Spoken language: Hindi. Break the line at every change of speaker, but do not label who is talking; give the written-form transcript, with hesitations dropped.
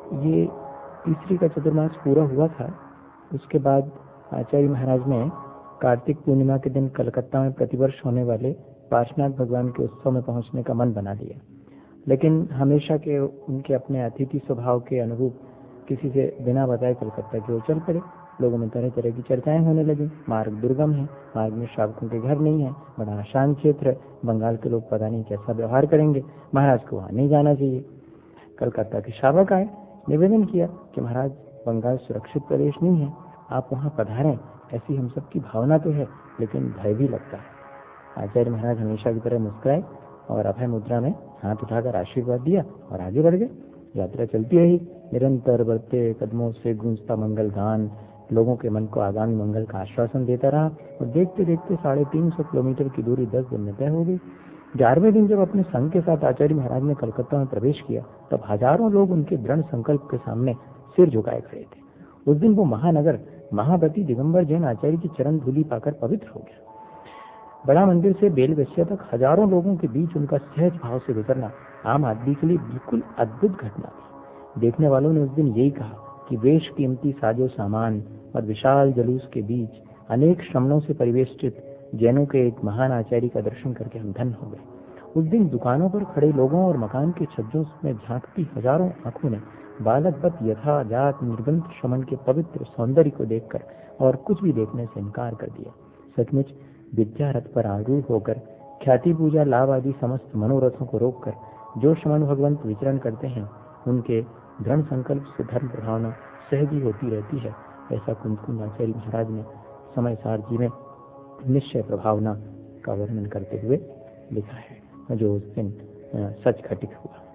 ये तीसरी का चतुर्मास पूरा हुआ था। उसके बाद आचार्य महाराज ने कार्तिक पूर्णिमा के दिन कलकत्ता में प्रतिवर्ष होने वाले पार्श्वनाथ भगवान के उत्सव में पहुंचने का मन बना लिया, लेकिन हमेशा के उनके अपने अतिथि स्वभाव के अनुरूप किसी से बिना बताए कलकत्ता की ओर चल पड़े। लोगों में तरह तरह की चर्चाएं होने लगी। मार्ग दुर्गम है, मार्ग में श्रावकों के घर नहीं है, बड़ा आसान क्षेत्र है, बंगाल के लोग पता नहीं कैसा व्यवहार करेंगे, महाराज को वहां नहीं जाना चाहिए। कलकत्ता के श्रावक आए, निवेदन किया कि महाराज, बंगाल सुरक्षित प्रदेश नहीं है, आप वहां पधारें, ऐसी हम सबकी भावना तो है, लेकिन भय भी लगता है। आचार्य महाराज हमेशा की तरह मुस्कुराए और अभय मुद्रा में हाथ उठाकर आशीर्वाद दिया और आगे बढ़ गए। यात्रा चलती रही। निरंतर बढ़ते कदमों से गूंजता मंगल गान लोगों के मन को आगामी मंगल का आश्वासन देता रहा और देखते देखते 350 किलोमीटर की दूरी 10 दिन में तय हो गई। 11वें दिन जब अपने संघ के साथ आचार्य महाराज ने कलकत्ता में प्रवेश किया, तब हजारों लोग उनके दृढ़ संकल्प के सामने सिर झुकाए खड़े थे। उस दिन वो महानगर महाव्रती दिगंबर जैन आचार्य की चरण धूलि पाकर पवित्र हो गया। बड़ा मंदिर से बेलवेश्या तक हजारों लोगों के बीच उनका सहज भाव से गुजरना आम आदमी के लिए बिल्कुल अद्भुत घटना थी। देखने वालों ने उस दिन यही कहा कि वेश कीमती साजो सामान और विशाल जुलूस के बीच अनेक श्रमणों से परिवेष्टित जैनों के एक महान आचार्य का दर्शन करके हम धन्य हो गए। उस दिन दुकानों पर खड़े लोगों और मकान के छज्जों में झांकती हजारों आंखों ने बालकवत यथा जात निर्बंध शमन के पवित्र सौंदर्य को देखकर और कुछ भी देखने से इनकार कर दिया। सचमुच विद्या रथ पर आरूढ़ होकर ख्याति पूजा लाभ आदि समस्त मनोरथों को रोककर जो श्रमण भगवंत विचरण करते हैं, उनके दृढ़ संकल्प से धर्म प्रभावना सहजी होती रहती है। ऐसा कुंदकुंद आचार्य महाराज ने समय सार जी में निश्चय प्रभावना का वर्णन करते हुए लिखा है, जो उस दिन सच घटित हुआ।